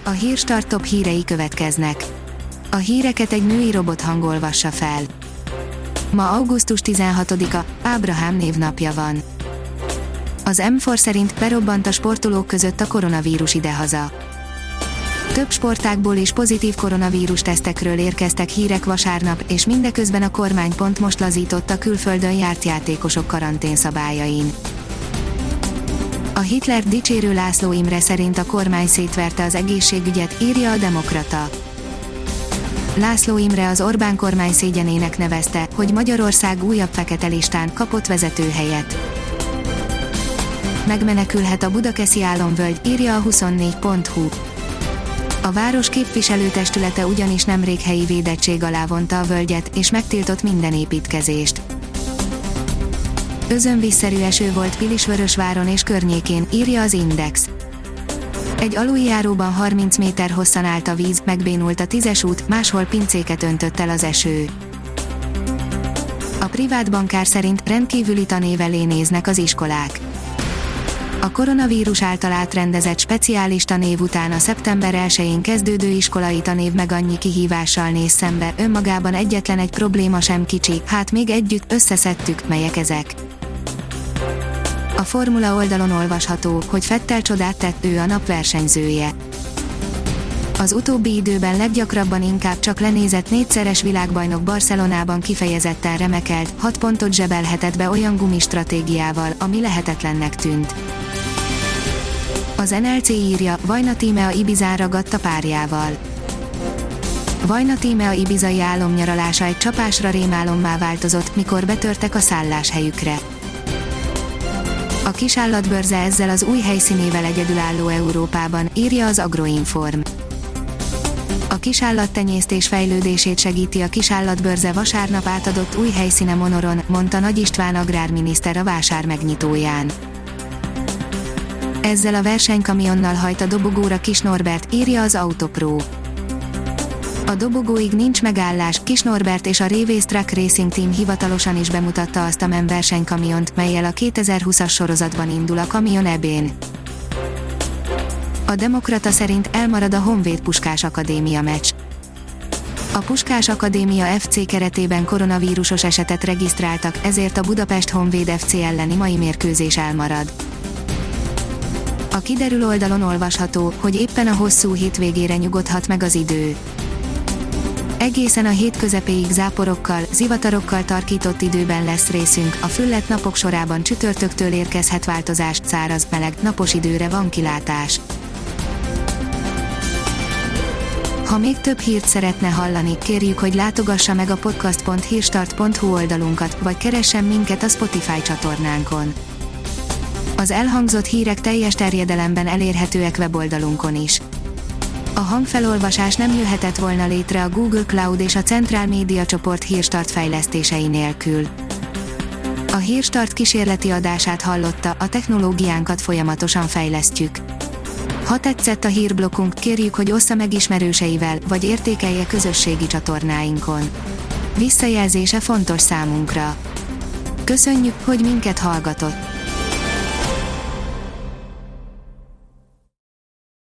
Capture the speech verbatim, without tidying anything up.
A Hírstart top hírei következnek. A híreket egy női robothang olvassa fel. Ma augusztus tizenhatodika, Ábrahám névnapja van. Az M négy szerint berobbant a sportolók között a koronavírus idehaza. Több sportágból is pozitív koronavírus tesztekről érkeztek hírek vasárnap, és mindeközben a kormány pont most lazított a külföldön járt játékosok karanténszabályain. A Hitlert dicsérő László Imre szerint a kormány szétverte az egészségügyet, írja a Demokrata. László Imre az Orbán kormány szégyenének nevezte, hogy Magyarország újabb fekete listán kapott vezetőhelyet. Megmenekülhet a budakeszi álomvölgy, írja a huszonnégy pont hu. A város képviselőtestülete ugyanis nemrég helyi védettség alá vonta a völgyet, és megtiltott minden építkezést. Özönvízszerű eső volt Pilisvörösváron és környékén, írja az Index. Egy aluljáróban harminc méter hosszan állt a víz, megbénult a tízes út, máshol pincéket öntött el az eső. A privát bankár szerint rendkívüli tanév elé néznek az iskolák. A koronavírus által átrendezett speciális tanév után a szeptember elsején kezdődő iskolai tanév meg annyi kihívással néz szembe, önmagában egyetlen egy probléma sem kicsi, hát még együtt összeszedtük, melyek ezek. A Formula oldalon olvasható, hogy Vettel csodát tett, ő a nap versenyzője. Az utóbbi időben leggyakrabban inkább csak lenézett négyszeres világbajnok Barcelonában kifejezetten remekelt, hat pontot zsebelhetett be olyan gumistratégiával, ami lehetetlennek tűnt. Az en el cé írja, Vajna Tímea Ibizán ragadt a párjával. Vajna Tímea ibizai álomnyaralása egy csapásra rémálommá változott, mikor betörtek a szálláshelyükre. A kisállatbörze ezzel az új helyszínével egyedülálló Európában, írja az Agroinform. A kisállattenyésztés fejlődését segíti a kisállatbörze vasárnap átadott új helyszíne Monoron, mondta Nagy István agrárminiszter a vásár megnyitóján. Ezzel a versenykamionnal hajt a dobogóra Kis Norbert, írja az Autopro. A dobogóig nincs megállás, Kis Norbert és a Révész Truck Racing Team hivatalosan is bemutatta azt a MEM versenykamiont, mellyel a kétezer-húszas sorozatban indul a Kamion é bén. A Demokrata szerint elmarad a Honvéd Puskás Akadémia meccs. A Puskás Akadémia ef cé keretében koronavírusos esetet regisztráltak, ezért a Budapest Honvéd ef cé elleni mai mérkőzés elmarad. A Kiderül oldalon olvasható, hogy éppen a hosszú hétvégére nyugodhat meg az idő. Egészen a hét közepéig záporokkal, zivatarokkal tarkított időben lesz részünk, a fülledt napok sorában csütörtöktől érkezhet változás, száraz, meleg, napos időre van kilátás. Ha még több hírt szeretne hallani, kérjük, hogy látogassa meg a podcast pont hírstart pont hu oldalunkat, vagy keressen minket a Spotify csatornánkon. Az elhangzott hírek teljes terjedelemben elérhetőek weboldalunkon is. A hangfelolvasás nem jöhetett volna létre a Google Cloud és a Centrál Média csoport Hírstart fejlesztései nélkül. A Hírstart kísérleti adását hallotta, a technológiánkat folyamatosan fejlesztjük. Ha tetszett a hírblokkunk, kérjük, hogy ossza meg ismerőseivel, vagy értékelje közösségi csatornáinkon. Visszajelzése fontos számunkra. Köszönjük, hogy minket hallgatott!